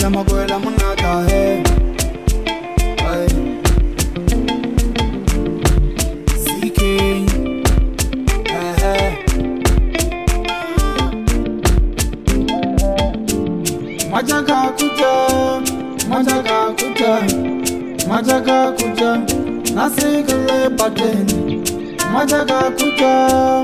makwela munata he. CK Majaga kuja nasigale paten. Majaga kuja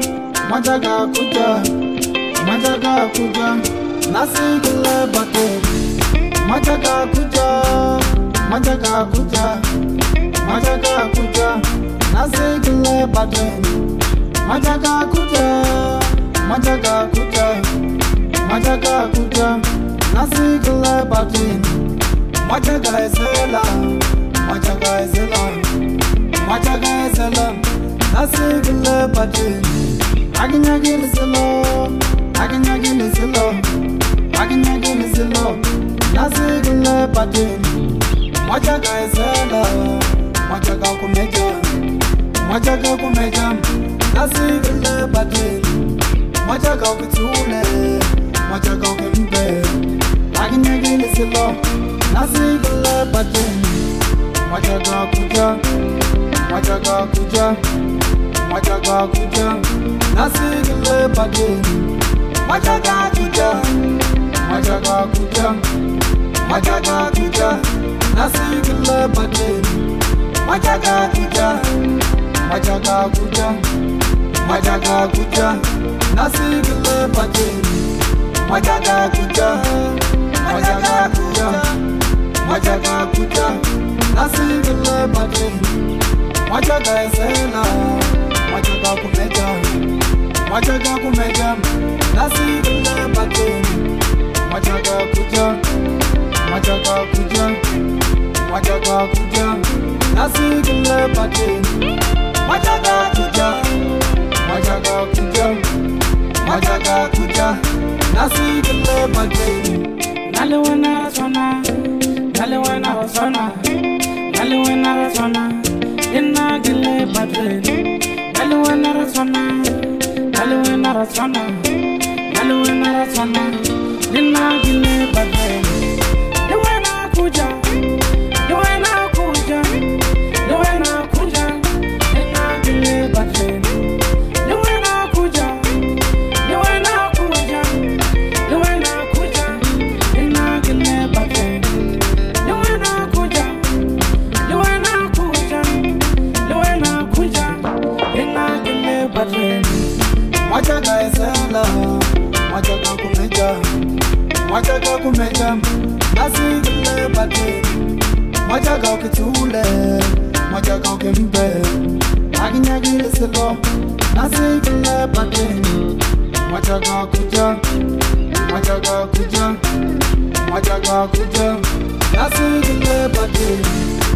nasigale paten. Majaga kuja nasigale paten. Majaga kuja nasigale paten. Majaga ezela nasigale paten. Aginyagini zelo nasigale paten. Majaga ezela majaga kumeja nasigale paten. Majaga ukitule majaga ukimbe. Aginyagini zelo nasigale paten. Majaga kuja nasigale paten. Majaga kuja nasigale paten. Majaga kuja nasigale paten. Majaga kuja nasigale paten. Majaga ezela majaga kumeja nasigale paten. Majaga kuja nasigale paten. Majaga kuja nasigale paten. Naliwana sona inna gile paten. Naliwana sona inna gile paten. Liwana kuja inna gile paten. Liwana kuja inna gile paten. Majaga ezela majaga kumeja nasigale paten. Majaga ukitule majaga ukimbe. Aginyagini zelo nasigale paten. Majaga kuja nasigale paten.